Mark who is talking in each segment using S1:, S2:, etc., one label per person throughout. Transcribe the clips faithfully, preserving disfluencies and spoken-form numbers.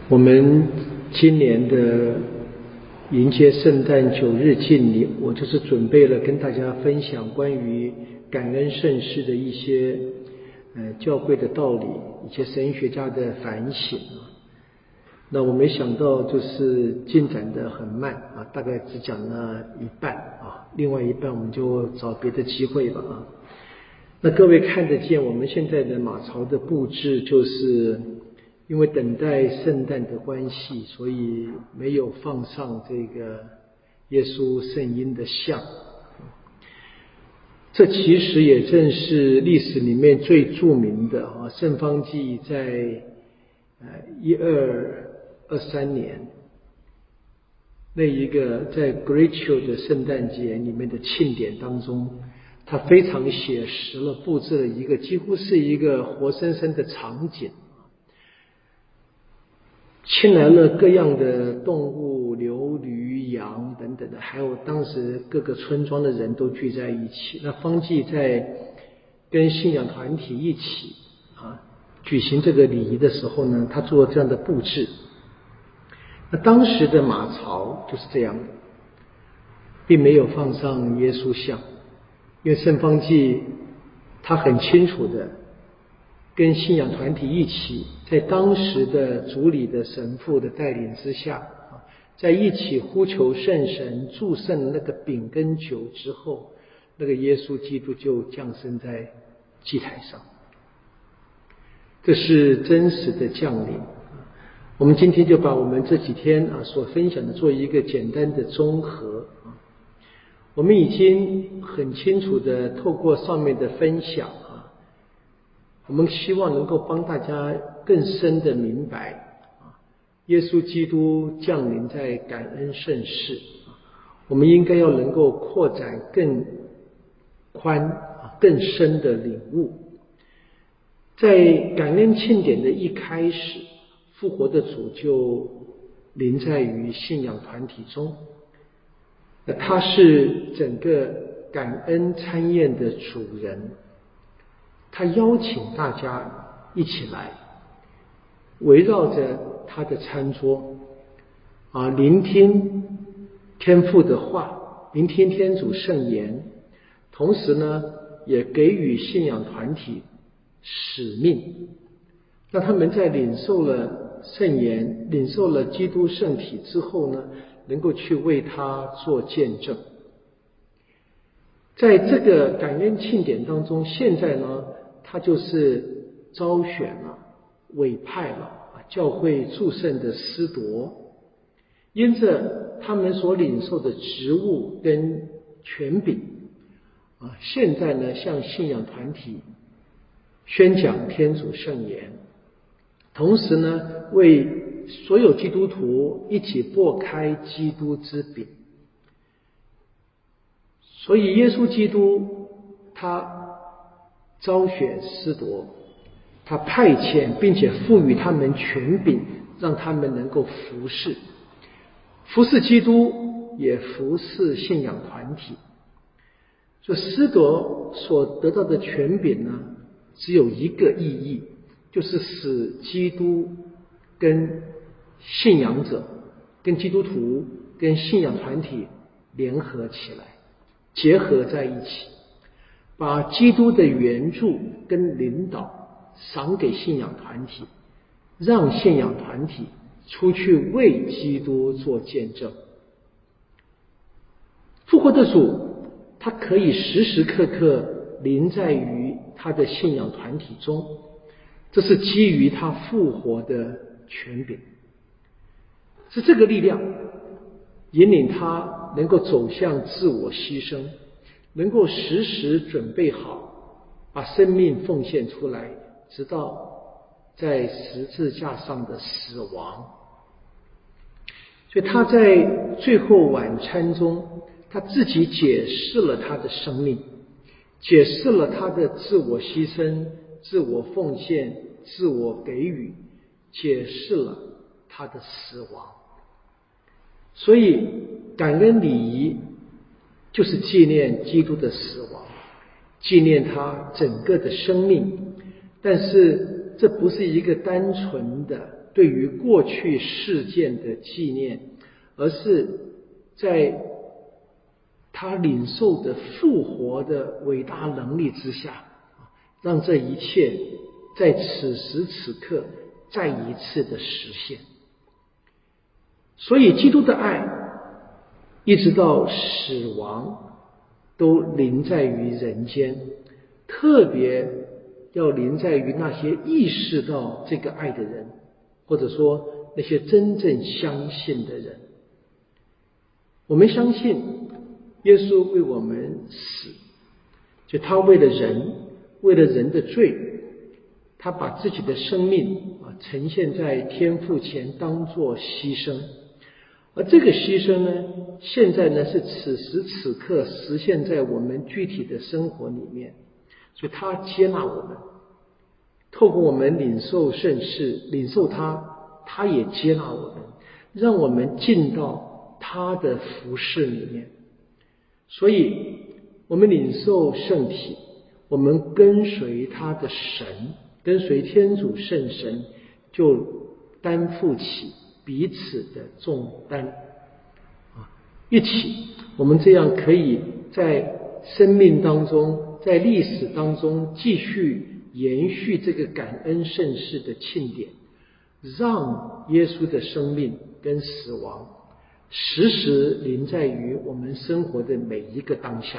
S1: 我们今年的迎接圣诞九日敬礼，我就是准备了跟大家分享关于感恩圣事的一些呃教会的道理，一些神学家的反省。那我没想到就是进展得很慢啊，大概只讲了一半啊，另外一半我们就找别的机会吧啊。那各位看得见我们现在的马槽的布置，就是因为等待圣诞的关系，所以没有放上这个耶稣圣婴的像。这其实也正是历史里面最著名的啊，圣方济在呃一二二三年那一个在 Greccio 的圣诞节里面的庆典当中，他非常写实了布置了一个几乎是一个活生生的场景，请来了各样的动物，牛驴羊等等的，还有当时各个村庄的人都聚在一起。那方济在跟信仰团体一起啊举行这个礼仪的时候呢，他做这样的布置。那当时的马槽就是这样的，并没有放上耶稣像，因为圣方济他很清楚的跟信仰团体一起，在当时的主理的神父的带领之下，在一起呼求圣神祝圣那个饼跟酒之后，那个耶稣基督就降生在祭台上，这是真实的降临。我们今天就把我们这几天啊所分享的做一个简单的综合啊。我们已经很清楚的透过上面的分享啊，我们希望能够帮大家更深的明白啊，耶稣基督降临在感恩圣事，我们应该要能够扩展更宽啊更深的领悟。在感恩庆典的一开始，复活的主就临在于信仰团体中，他是整个感恩餐宴的主人，他邀请大家一起来围绕着他的餐桌啊，聆听天父的话，聆听天主圣言，同时呢也给予信仰团体使命，让他们在领受了圣言，领受了基督圣体之后呢，能够去为他做见证。在这个感恩庆典当中，现在呢他就是招选了委派了教会祝圣的司铎，因着他们所领受的职务跟权柄啊，现在呢向信仰团体宣讲天主圣言，同时呢为所有基督徒一起擘开基督之饼。所以耶稣基督他招选司铎，他派遣并且赋予他们权柄，让他们能够服侍服侍基督，也服侍信仰团体。所以司铎所得到的权柄呢，只有一个意义，就是使基督跟信仰者、跟基督徒、跟信仰团体联合起来，结合在一起，把基督的援助跟领导赏给信仰团体，让信仰团体出去为基督做见证。复活的主他可以时时刻刻临在于他的信仰团体中，这是基于他复活的权柄，是这个力量引领他能够走向自我牺牲，能够时时准备好把生命奉献出来，直到在十字架上的死亡。所以他在最后晚餐中，他自己解释了他的生命，解释了他的自我牺牲、自我奉献、自我给予，解释了他的死亡。所以感恩礼仪就是纪念基督的死亡，纪念他整个的生命，但是这不是一个单纯的对于过去事件的纪念，而是在他领受的复活的伟大能力之下，让这一切在此时此刻再一次的实现。所以基督的爱一直到死亡都临在于人间，特别要临在于那些意识到这个爱的人，或者说那些真正相信的人。我们相信耶稣为我们死，就他为了人，为了人的罪，他把自己的生命啊呈现在天父前当作牺牲。而这个牺牲呢，现在呢是此时此刻实现在我们具体的生活里面，所以他接纳我们，透过我们领受圣事，领受他，他也接纳我们，让我们进到他的服事里面。所以我们领受圣体，我们跟随他的神，跟随天主圣神，就担负起彼此的重担啊，一起我们这样可以在生命当中，在历史当中继续延续这个感恩圣事的庆典，让耶稣的生命跟死亡时时临在于我们生活的每一个当下。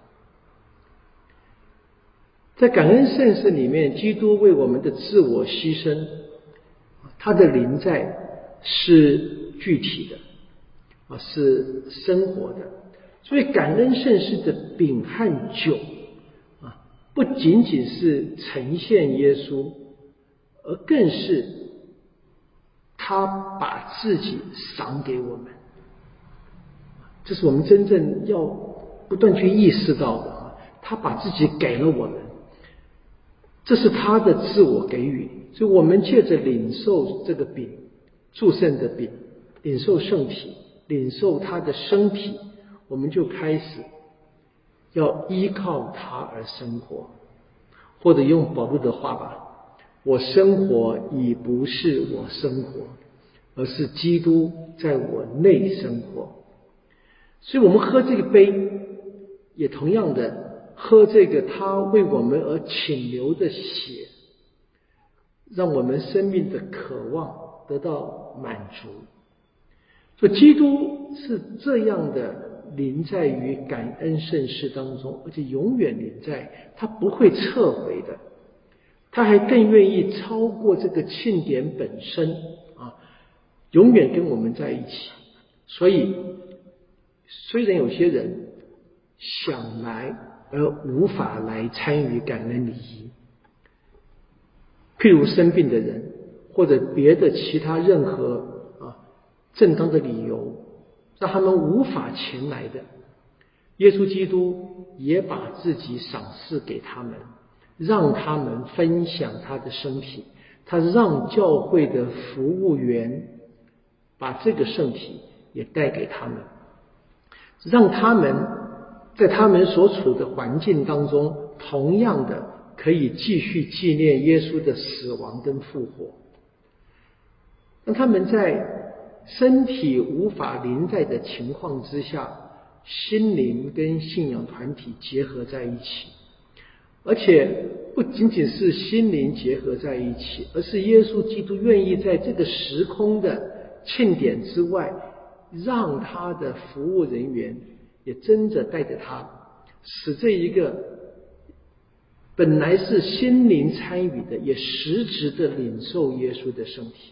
S1: 在感恩圣事里面，基督为我们的自我牺牲，他的临在是具体的啊，是生活的。所以感恩圣事的饼和酒啊，不仅仅是呈现耶稣，而更是他把自己赏给我们。这是我们真正要不断去意识到的啊，他把自己给了我们，这是他的自我给予。所以我们借着领受这个饼，祝圣的饼，领受圣体，领受他的身体，我们就开始要依靠他而生活。或者用保禄的话吧，我生活已不是我生活，而是基督在我内生活。所以我们喝这个杯，也同样的喝这个他为我们而倾流的血，让我们生命的渴望得到满足。所以基督是这样的临在于感恩圣事当中，而且永远临在，他不会撤回的。他还更愿意超过这个庆典本身啊，永远跟我们在一起。所以虽然有些人想来而无法来参与感恩礼仪，譬如生病的人，或者别的其他任何啊正当的理由让他们无法前来的，耶稣基督也把自己赏赐给他们，让他们分享他的身体。他让教会的服务员把这个圣体也带给他们，让他们在他们所处的环境当中同样的可以继续纪念耶稣的死亡跟复活。让他们在身体无法临在的情况之下，心灵跟信仰团体结合在一起。而且不仅仅是心灵结合在一起，而是耶稣基督愿意在这个时空的庆典之外，让他的服务人员也真的带着他，使这一个本来是心灵参与的，也实质的领受耶稣的身体。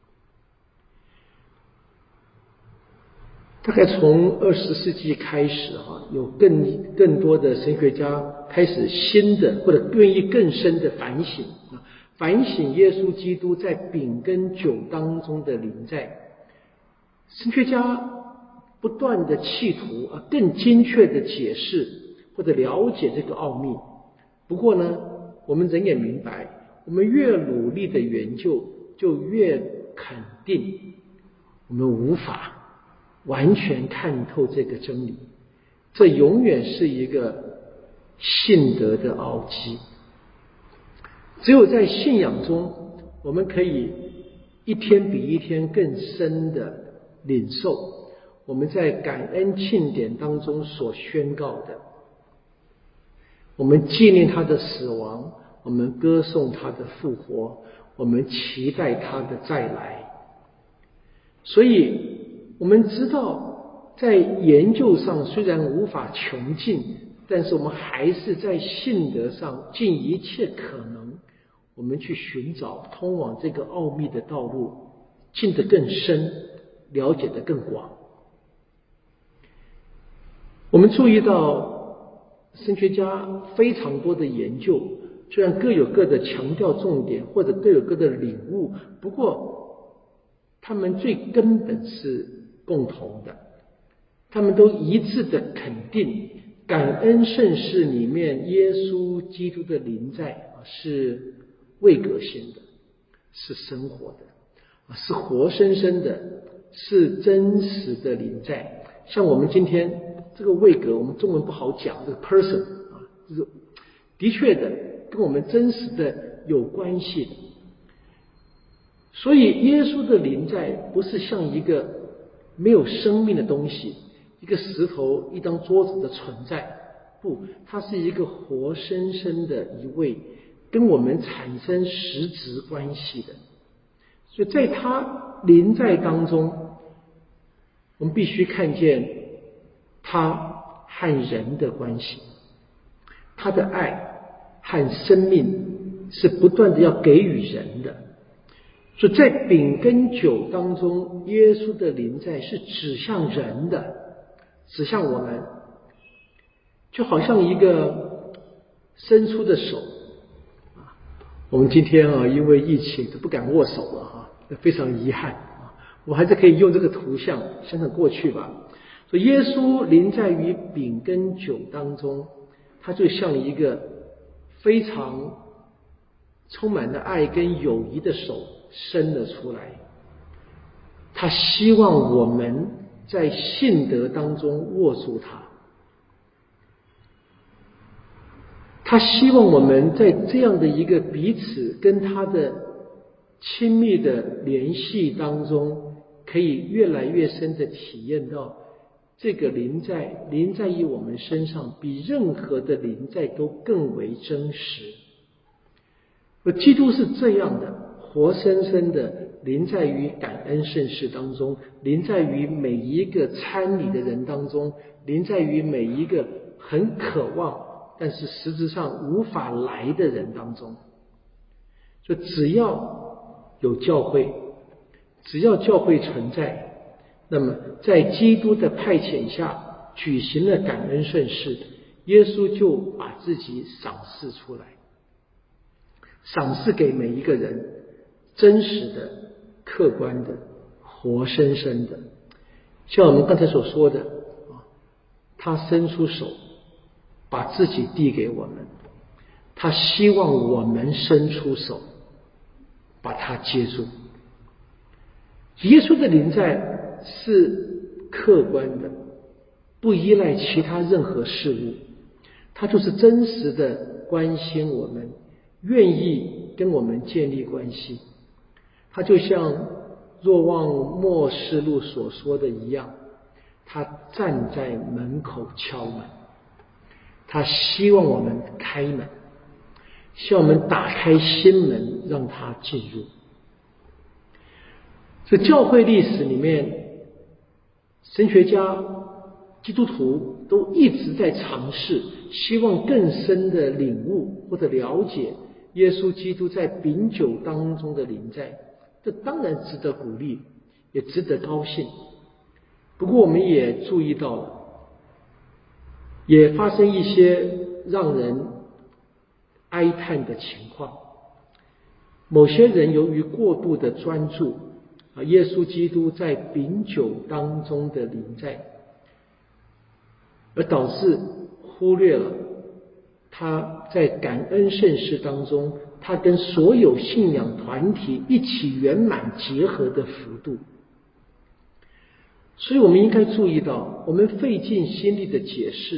S1: 大概从二十世纪开始啊，有更更多的神学家开始新的或者愿意更深的反省啊，反省耶稣基督在饼跟酒当中的临在。神学家不断的企图啊更精确的解释或者了解这个奥秘。不过呢，我们人也明白，我们越努力的研究，就越肯定我们无法完全看透这个真理，这永远是一个信德的奥迹。 只有在信仰中，我们可以一天比一天更深的领受我们在感恩庆典当中所宣告的。我们纪念他的死亡，我们歌颂他的复活，我们期待他的再来。所以我们知道，在研究上虽然无法穷尽，但是我们还是在信德上尽一切可能，我们去寻找通往这个奥秘的道路，进得更深，了解得更广。我们注意到神学家非常多的研究，虽然各有各的强调重点，或者各有各的领悟，不过他们最根本是共同的，他们都一致的肯定感恩圣事里面耶稣基督的临在是未革新的，是生活的，是活生生的，是真实的临在。像我们今天这个位格，我们中文不好讲，这个 person 啊，就是的确的跟我们真实的有关系的。所以耶稣的临在不是像一个没有生命的东西，一个石头、一张桌子的存在，不，它是一个活生生的一位跟我们产生实质关系的。所以在他临在当中，我们必须看见他和人的关系，他的爱和生命是不断的要给予人的。所以在饼跟酒当中，耶稣的临在是指向人的，指向我们，就好像一个伸出的手。我们今天啊，因为疫情都不敢握手了哈，非常遗憾啊。我还是可以用这个图像想想过去吧。所以耶稣临在于饼跟酒当中，他就像一个非常充满了爱跟友谊的手伸了出来。他希望我们在信德当中握住他，他希望我们在这样的一个彼此跟他的亲密的联系当中，可以越来越深的体验到这个临在临在于我们身上，比任何的临在都更为真实。而基督是这样的，活生生的临在于感恩圣事当中，临在于每一个参礼的人当中，临在于每一个很渴望但是实质上无法来的人当中。所以只要有教会，只要教会存在，那么在基督的派遣下举行了感恩圣事，耶稣就把自己赏赐出来，赏赐给每一个人，真实的、客观的、活生生的。像我们刚才所说的，他伸出手把自己递给我们，他希望我们伸出手把他接住。耶稣的临在是客观的，不依赖其他任何事物，他就是真实的关心我们，愿意跟我们建立关系。他就像若望默示录所说的一样，他站在门口敲门，他希望我们开门，希望我们打开心门，让他进入。所以教会历史里面，神学家、基督徒都一直在尝试，希望更深的领悟或者了解耶稣基督在饼酒当中的临在。这当然值得鼓励，也值得高兴。不过我们也注意到了，也发生一些让人哀叹的情况。某些人由于过度的专注啊，耶稣基督在饼酒当中的临在，而导致忽略了他在感恩圣事当中，他跟所有信仰团体一起圆满结合的幅度。所以我们应该注意到，我们费尽心力的解释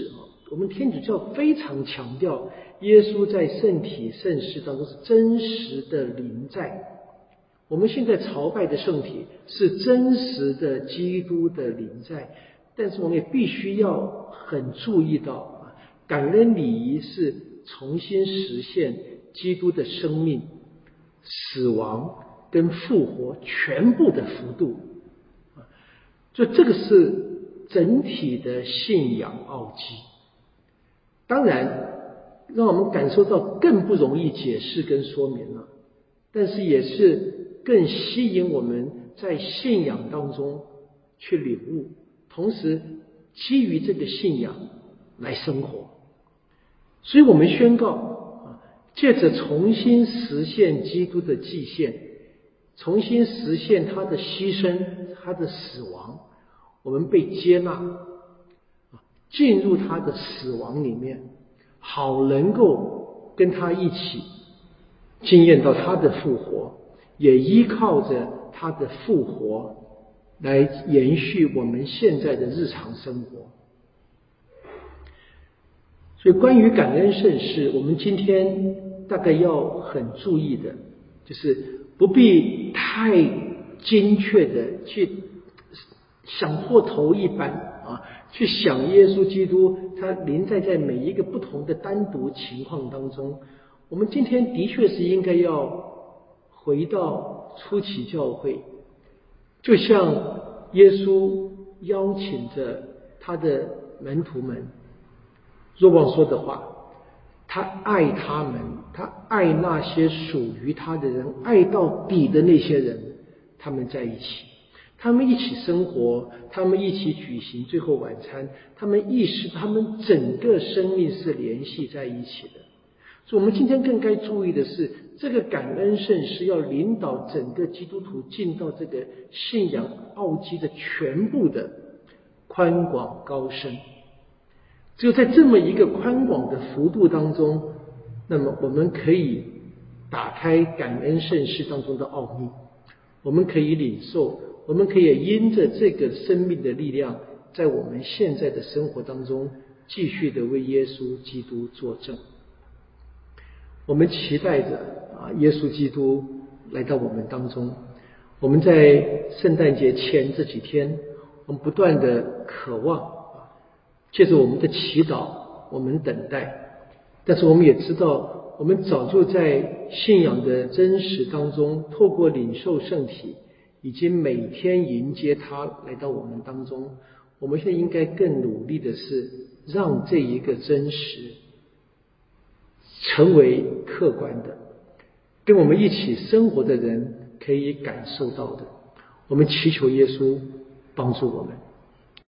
S1: 我们天主教非常强调耶稣在圣体圣事当中是真实的临在。我们现在朝拜的圣体是真实的基督的临在，但是我们也必须要很注意到，感恩礼仪是重新实现基督的生命、死亡跟复活全部的幅度，所以这个是整体的信仰奥迹。当然让我们感受到更不容易解释跟说明了，但是也是更吸引我们在信仰当中去领悟，同时基于这个信仰来生活。所以我们宣告，借着重新实现基督的祭献，重新实现他的牺牲、他的死亡，我们被接纳，进入他的死亡里面，好能够跟他一起经验到他的复活，也依靠着他的复活来延续我们现在的日常生活。所以关于感恩圣事，我们今天大概要很注意的，就是不必太精确的去想破头一般啊，去想耶稣基督他临在在每一个不同的单独情况当中。我们今天的确是应该要回到初期教会，就像耶稣邀请着他的门徒们，若望说的话，他爱他们，他爱那些属于他的人，爱到底的那些人，他们在一起，他们一起生活，他们一起举行最后晚餐，他们意识他们整个生命是联系在一起的。所以我们今天更该注意的是，这个感恩圣事要领导整个基督徒进到这个信仰奥迹的全部的宽广高深。只有在这么一个宽广的幅度当中，那么我们可以打开感恩圣事当中的奥秘，我们可以领受，我们可以因着这个生命的力量，在我们现在的生活当中继续的为耶稣基督作证。我们期待着啊，耶稣基督来到我们当中。我们在圣诞节前这几天，我们不断的渴望，借着我们的祈祷，我们等待。但是我们也知道，我们早就在信仰的真实当中，透过领受圣体，已经每天迎接他来到我们当中。我们现在应该更努力的是，让这一个真实成为客观的，跟我们一起生活的人可以感受到的。我们祈求耶稣帮助我们。